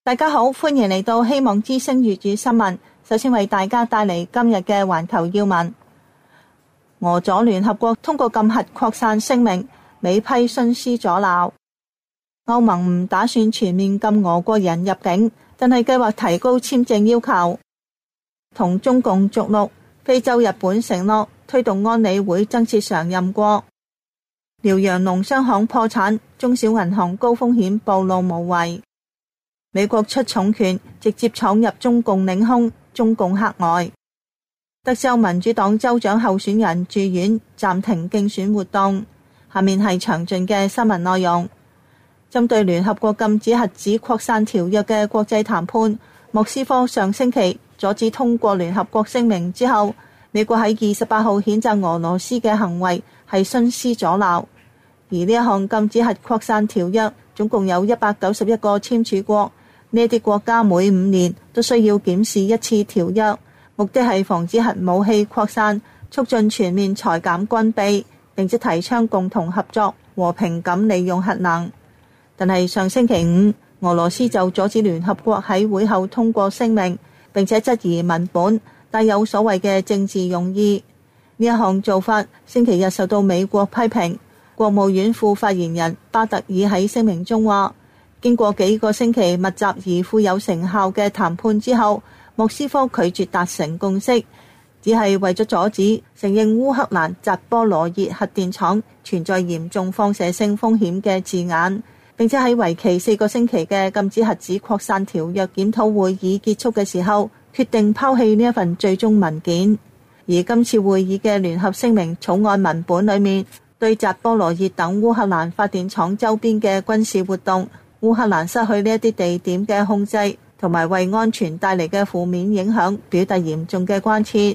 大家好，歡迎嚟到希望之聲粵語新聞。首先為大家帶嚟今日嘅環球要聞。俄佐聯合國通過禁核擴散聲明，美批徇私阻撓。歐盟唔打算全面禁俄國人入境，但係計劃提高簽證要求。同中共續陸，非洲日本承諾推動安理會增設常任國。遼陽農商行破產，中小銀行高風險暴露無遺。美國出重拳，直接闖入中共領空，中共嚇呆。德州民主黨州長候選人住院，暫停競選活動。下面係詳盡嘅新聞內容。針對聯合國禁止核子擴散條約嘅國際談判，莫斯科上星期阻止通過聯合國聲明之後，美國喺28號譴責俄羅斯嘅行為係徇私阻撓。而呢一項禁止核擴散條約總共有191個簽署國。呢啲國家每5年都需要檢視一次條約，目的係防止核武器擴散，促進全面裁減軍備，並且提倡共同合作，和平咁利用核能。但係上星期五，俄羅斯就阻止聯合國喺會後通過聲明，並且質疑文本帶有所謂嘅政治用意。呢一項做法星期日受到美國批評。國務院副發言人巴特爾喺聲明中話，經過幾個星期密集而富有成效嘅談判之後，莫斯科拒絕達成共識，只係為咗阻止承認烏克蘭扎波羅熱核電廠存在嚴重放射性風險嘅字眼，並且喺為期4個星期嘅禁止核子擴散條約檢討會議結束嘅時候，決定拋棄呢一份最終文件。而今次會議嘅聯合聲明草案文本裏面，對扎波羅熱等烏克蘭發電廠周邊嘅軍事活動，烏克蘭失去呢一啲地點嘅控制，同埋為安全帶嚟嘅負面影響，表達嚴重嘅關切。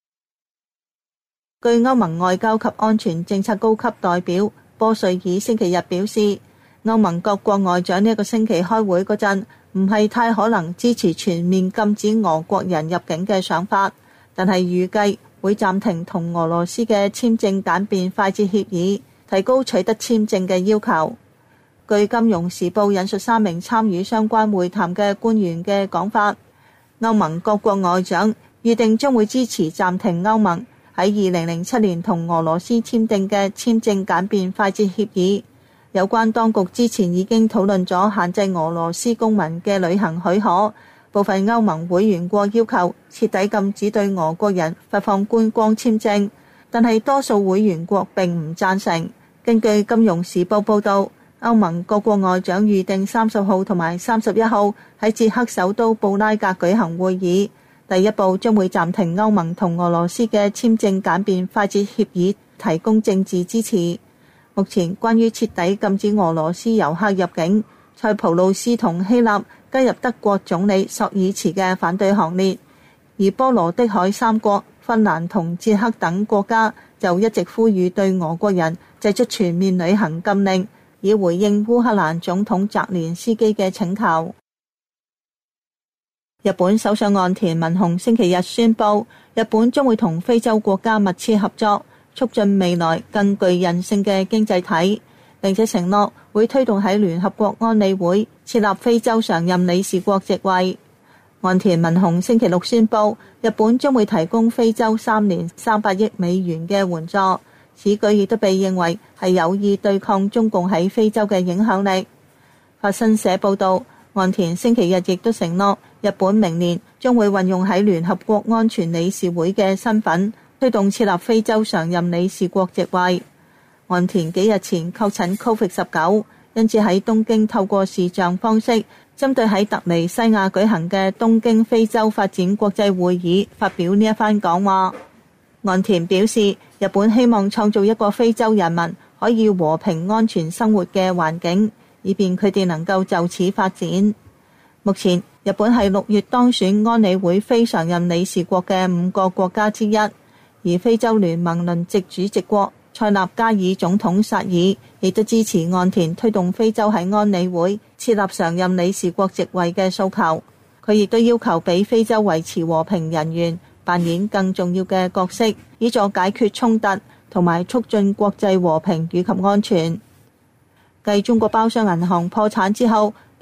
據歐盟外交及安全政策高級代表波瑞爾星期日表示，歐盟各國外長呢一個星期開會嗰陣，唔係太可能支持全面禁止俄國人入境嘅想法，但係預計會暫停同俄羅斯嘅簽證簡便快捷協議，提高取得簽證嘅要求。據金融時報引述3名參與相關會談嘅官員嘅講法，歐盟各國外長預定將會支持暫停歐盟喺2007年同俄羅斯簽訂嘅簽證簡便快捷協議。有關當局之前已經討論咗限制俄羅斯公民嘅旅行許可，部分歐盟會員國要求徹底禁止對俄國人發放觀光簽證，但係多數會員國並唔贊成。根據金融時報報導，歐盟各國外長預定30號同埋31號喺捷克首都布拉格舉行會議。第一步將會暫停歐盟同俄羅斯嘅簽證簡便快捷協議，提供政治支持。目前關於徹底禁止俄羅斯遊客入境，塞浦路斯同希臘加入德國總理朔爾茨嘅反對行列，而波羅的海3國芬蘭同捷克等國家就一直呼籲對俄國人祭出全面旅行禁令，以回應烏克蘭總統澤連斯基嘅請求。日本首相岸田文雄星期日宣布，日本將會同非洲國家密切合作，促進未來更具韌性嘅經濟體，並且承諾會推動喺聯合國安理會設立非洲常任理事國席位。岸田文雄星期六宣布，日本將會提供非洲3年300億美元嘅援助。此舉亦都被認為係有意對抗中共喺非洲嘅影響力。法新社報道，岸田星期日亦都承諾，日本明年將會運用喺聯合國安全理事會嘅身份，推動設立非洲常任理事國席位。岸田幾日前確診 COVID-19， 因此喺東京透過視像方式，針對喺突尼西亞舉行嘅東京非洲發展國際會議發表呢一番講話。岸田表示，日本希望創造一個非洲人民可以和平安全生活嘅環境，以便佢哋能夠就此發展。目前，日本係6月當選安理會非常任理事國嘅5個國家之一，而非洲聯盟輪值主席國塞納加爾總統薩爾亦都支持岸田推動非洲喺安理會設立常任理事國席位嘅訴求。佢亦都要求俾非洲維持和平人員扮演更重要嘅角色，以助解決衝突同埋促進國際和平與及安全。繼中國包商銀行破產之後，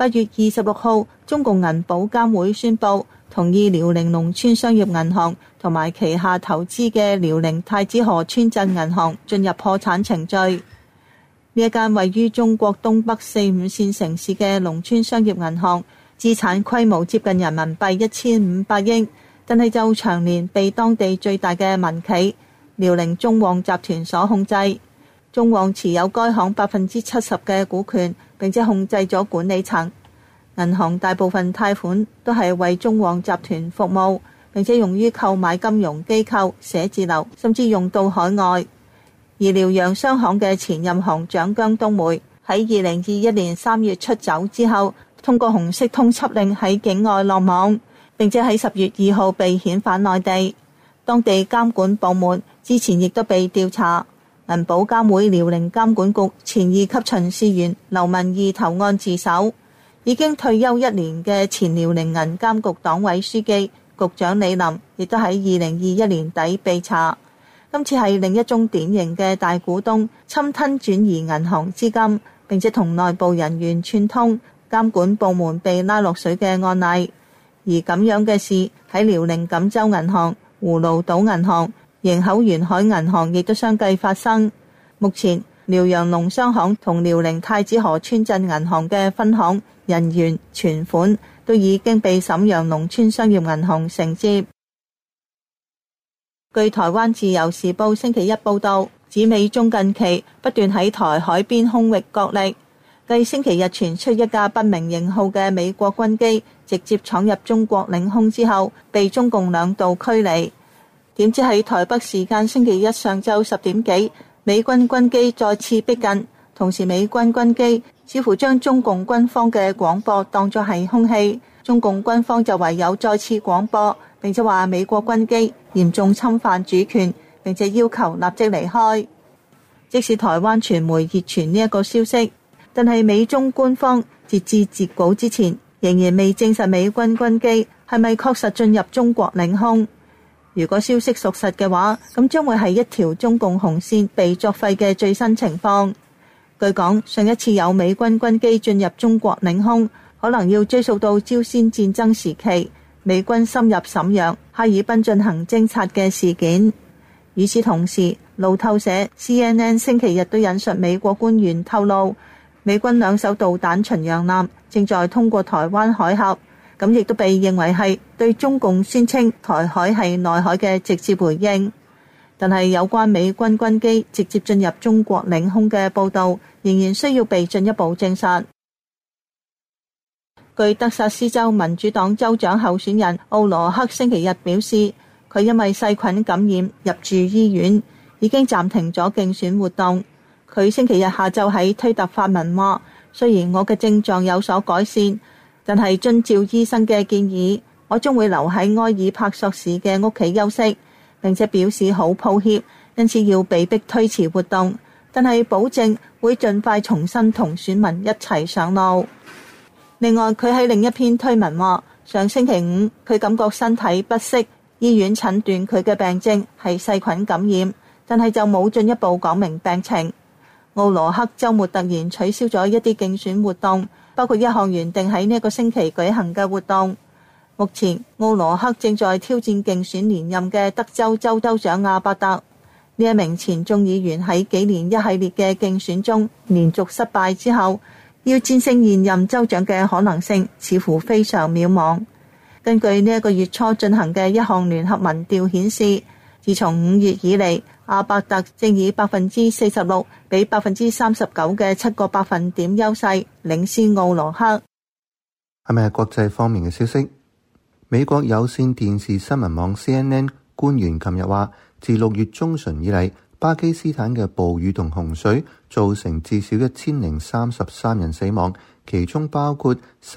8月26號，中共銀保監會宣布同意遼寧農村商業銀行同埋旗下投資嘅遼寧太子河村鎮銀行進入破產程序。呢一間位於中國東北4、5線城市嘅農村商業銀行，資產規模接近人民幣1500億，但係就長年被當地最大嘅民企遼寧中旺集團所控制。中旺持有該行70%嘅股權，並且控制咗管理層。銀行大部分貸款都係為中旺集團服務，並且用於購買金融機構、寫字樓，甚至用到海外。而遼陽商行嘅前任行長姜東梅喺2021年3月出走之後，通過紅色通緝令喺境外落網，並且喺10月2號被遣返內地。當地監管部門之前亦都被調查。銀保監會遼寧監管局前2級巡視員劉文義投案自首。已經退休1年嘅前遼寧銀監局黨委書記、局長李林亦都喺2021年底被查。今次係另一宗典型嘅大股東侵吞轉移銀行資金，並且同內部人員串通，監管部門被拉落水嘅案例。而咁樣嘅事喺遼寧錦州銀行、葫蘆島銀行、營口沿海銀行亦都相繼發生。目前遼陽農商行同遼寧太子河村鎮銀行嘅分行人員存款都已經被瀋陽農村商業銀行承接。據台灣自由時報星期一報道，指美中近期不斷喺台海邊空域角力。繼星期日傳出一架不明型號嘅美國軍機直接闖入中國領空之後，被中共2度驅離。點知喺台北時間星期一上晝10點幾，美軍軍機再次逼近，同時美軍軍機似乎將中共軍方嘅廣播當作係空氣，中共軍方就唯有再次廣播，並且話美國軍機嚴重侵犯主權，並且要求立即離開。即使台灣傳媒熱傳呢一個消息，但係美中官方截至截稿之前，仍然未證實美軍軍機係咪確實進入中國領空。如果消息屬實嘅話，咁將會係一條中共紅線被作廢嘅最新情況。據講，上一次有美軍軍機進入中國領空，可能要追溯到朝鮮戰爭時期，美軍深入瀋陽、哈爾濱進行偵察嘅事件。與此同時，路透社 CNN 星期日都引述美國官員透露，美軍2艘導彈巡洋艦正在通過台灣海峽，咁亦都被認為係對中共宣稱台海係內海嘅直接回應。但係有關美軍軍機直接進入中國領空嘅報導，仍然需要被進一步證實。據德薩斯州民主黨州長候選人奧羅克星期日表示，佢因為細菌感染入住醫院，已經暫停咗競選活動。佢星期日下晝喺推特發文話，雖然我嘅症狀有所改善，但係遵照醫生嘅建議，我將會留喺埃爾帕索市嘅屋企休息，並且表示好抱歉，因此要被迫推遲活動，但係保證會盡快重新同選民一齊上路。另外，佢喺另一篇推文話，上星期五佢感覺身體不適，醫院診斷佢嘅病症係細菌感染，但係就冇進一步講明病情。奧羅克週末突然取消咗一啲競選活動，包括一項原定喺呢個星期舉行嘅活動。目前奧羅克正在挑戰競選連任嘅德州州州長阿伯特。呢一名前眾議員喺幾年一系列嘅競選中連續失敗之後，要戰勝現任州長嘅可能性似乎非常渺茫。根據呢一個月初進行嘅一項聯合民調顯示，自從5月以嚟，阿伯特正以46%比39%嘅7個百分點優勢領先奧羅克。 係咪係國際方面嘅消息？美國有線電視新聞網 CNN 官員琴日話，自6月中旬以嚟，巴基斯坦嘅暴雨同洪水造成至少1033人死亡，其中包括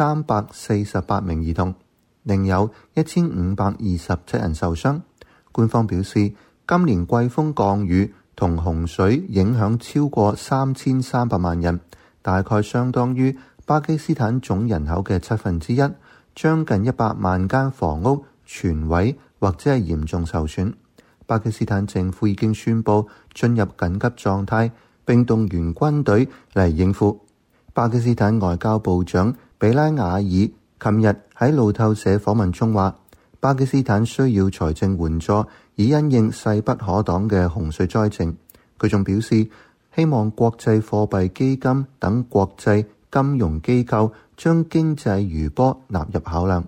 348名兒童，另有1527人受傷。官方表示，今年季風降雨同洪水影響超過3300萬人，大概相當於巴基斯坦總人口嘅1/7，將近100萬間房屋全毀或者係嚴重受損。巴基斯坦政府已經宣布進入緊急狀態，並動員軍隊嚟應付。巴基斯坦外交部長比拉瓦爾琴日喺路透社訪問中話，巴基斯坦需要財政援助以因應勢不可擋嘅洪水災情。佢仲表示，希望國際貨幣基金等國際金融機構將經濟餘波納入考量。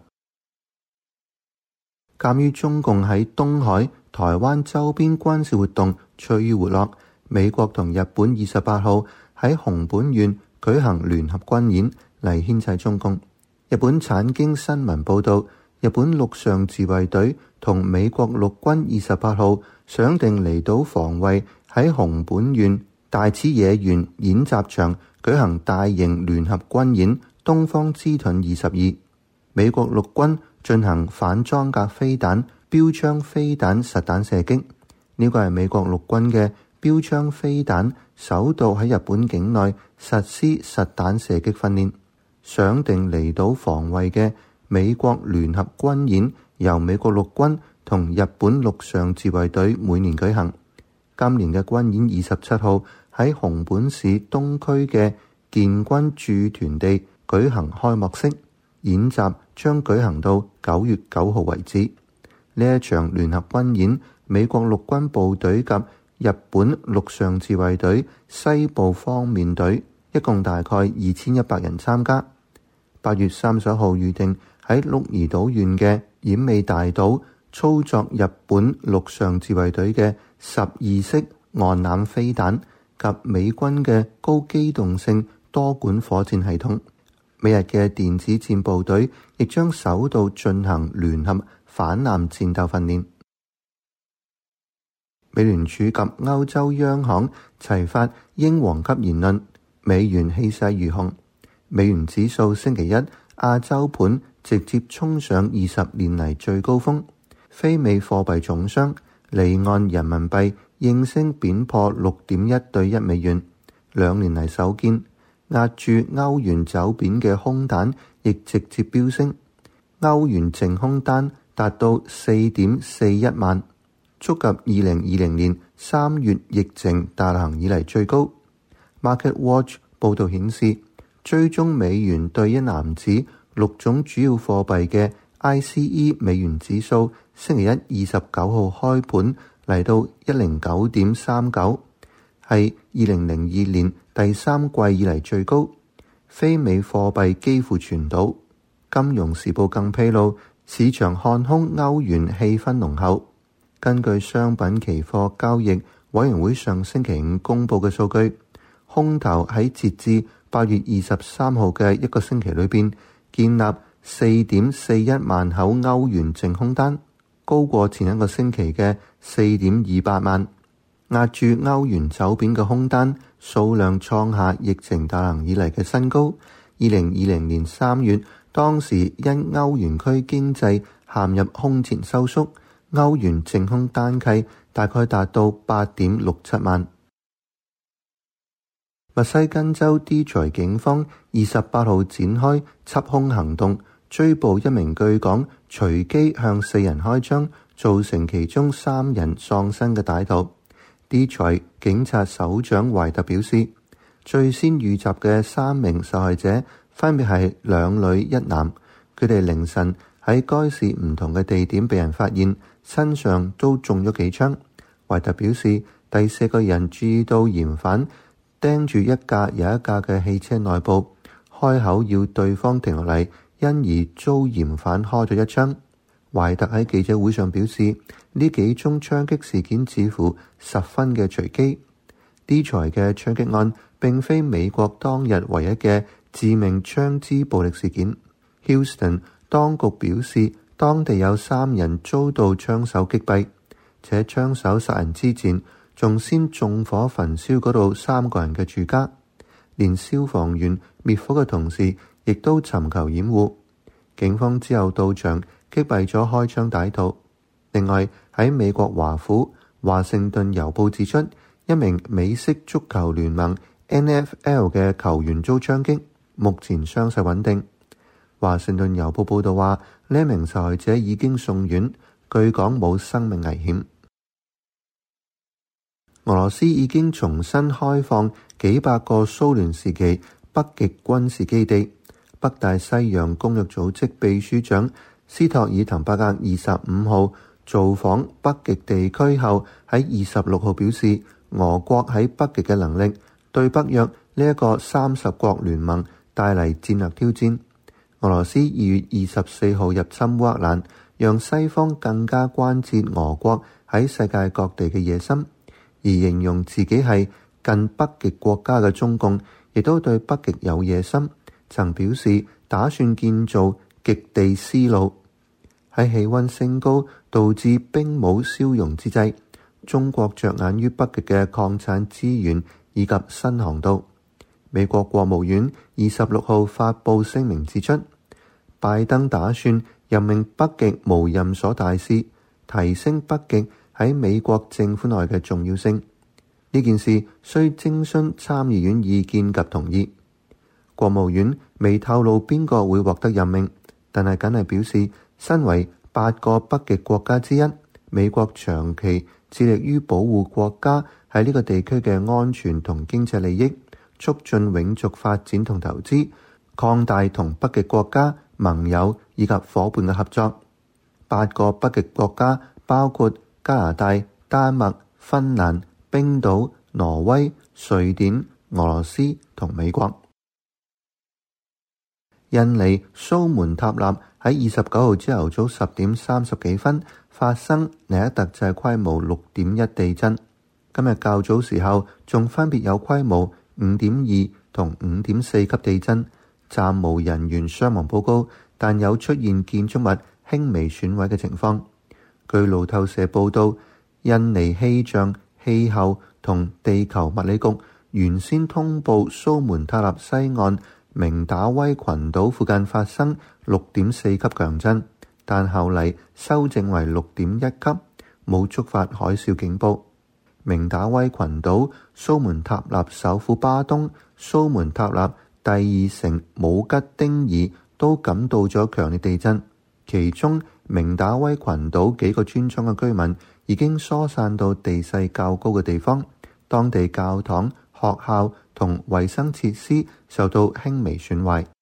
鑑於中共喺東海、台灣周邊軍事活動趨於活絡，美國同日本28號喺熊本縣舉行聯合軍演嚟牽制中共。日本產經新聞報導，日本陸上自衛隊同美國陸軍28號想定離島防衛喺熊本縣大矢野原演習場舉行大型聯合軍演東方之盾22。美國陸軍進行反裝甲飛彈、標槍飛彈實彈射擊，呢個係美國陸軍嘅標槍飛彈首度喺日本境內實施實彈射擊訓練。想定離島防衛嘅美國聯合軍演由美國陸軍同日本陸上自衛隊每年舉行。今年嘅軍演27號喺熊本市東區嘅建軍駐屯地舉行開幕式，演習將舉行到9月9號為止。呢一場聯合軍演，美國陸軍部隊及日本陸上自衛隊西部方面隊一共大概2100人參加。8月31號預定喺鹿兒島縣嘅奄美大島操作日本陸上自衛隊嘅12式岸艦飛彈及美軍嘅高機動性多管火箭系統。美日嘅電子戰部隊亦將首度進行聯合反艦戰鬥訓練。美聯儲及歐洲央行齊發英皇級言論，美元氣勢如虹。美元指數星期一亞洲盤直接衝上20年嚟最高峰，非美貨幣總商離岸人民幣應聲貶破6.1對1美元，2年嚟首見。壓住歐元走貶嘅空單亦直接飆升，歐元淨空單達到 4.41 萬，觸及2020年3月疫情大行以嚟最高。MarketWatch 報導顯示，追蹤美元對一籃子6種主要貨幣嘅 ICE 美元指數，星期一29號開盤嚟到 109.39， 係2002年第三季以嚟最高。非美貨幣幾乎全倒。金融時報更披露，市場看空歐元氣氛濃厚。根據商品期貨交易委員會上星期五公佈嘅數據，空頭喺截至8月23號嘅一個星期裏邊建立 4.41 萬口歐元淨空單，高過前一個星期嘅 4.28 萬。壓住歐元走貶嘅空單數量創下疫情大行以嚟嘅新高。2020年3月，當時因歐元區經濟陷入空前收縮，歐元淨空單契大概達到 8.67 萬。密西根州迪財警方28號展開緝兇行動，追捕一名據講隨機向4人開槍，造成其中3人喪生嘅歹徒。迪財警察首長懷特表示，最先遇襲嘅3名受害者分別係2女1男，佢哋凌晨喺該市唔同嘅地點被人發現，身上都中咗幾槍。懷特表示，第4個人注意到嫌犯盯住一架又一架嘅汽車內部，開口要對方停落嚟，因而遭嫌犯開咗一槍。懷特喺記者會上表示，呢幾宗槍擊事件似乎十分嘅隨機。迪財嘅槍擊案並非美國當日唯一嘅致命槍支暴力事件。Houston 當局表示，當地有3人遭到槍手擊斃，且槍手殺人之前仲先縱火焚燒嗰度3個人嘅住家，連消防員滅火嘅同時亦都尋求掩護。警方之後到場擊斃咗開槍歹徒。另外喺美國華府，華盛頓郵報指出，一名美式足球聯盟 NFL 嘅球員遭槍擊，目前傷勢穩定。華盛頓郵報報道話，呢名受害者已經送院，據講冇生命危險。俄羅斯已經重新開放幾百個蘇聯時期北極軍事基地， 北大西洋公約組織秘書長斯托爾滕伯格25號造訪北極地區後，喺26號表示，俄國喺北極嘅能力對北約呢一個30國聯盟帶嚟戰略挑戰。俄羅斯2月24號入侵烏克蘭，讓西方更加關切俄國喺世界各地嘅野心，而形容自己係近北極國家嘅中共，亦都對北極有野心，曾表示打算建造極地絲路。喺氣溫升高導致冰帽消融之際，中國着眼於北極嘅礦產資源以及新航道。美國國務院26號發布聲明指出，拜登打算任命北極無任所大使，提升北極喺美國政府內嘅重要性。呢件事需徵詢參議院意見及同意。國務院未透露邊個會獲得任命，但係僅係表示，身為8個北極國家之一，美國長期致力於保護國家喺呢個地區嘅安全同經濟利益，促進永續發展同投資，擴大同北極國家、盟友以及夥伴嘅合作。8個北極國家包括加拿大、丹麥、芬蘭、冰島、挪威、瑞典、俄羅斯同美國。印尼蘇門答臘喺29號朝頭早10點30幾分發生尼克特制規模6.1地震。今日較早時候仲分別有規模5.2同5.4級地震，暫無人員傷亡報告，但有出現建築物輕微損毀嘅情況。據路透社報道，印尼氣象、氣候同地球物理局原先通報蘇門答臘西岸明打威群島附近發生6.4級強震，但後嚟修正為6.1級，冇觸發海嘯警報。明打威群島、蘇門答臘首府巴東、蘇門答臘第2城姆吉丁爾都感到咗強烈地震，其中明打威群島幾個村莊嘅居民已經疏散到地勢較高嘅地方，當地教堂、學校同衛生設施受到輕微損壞。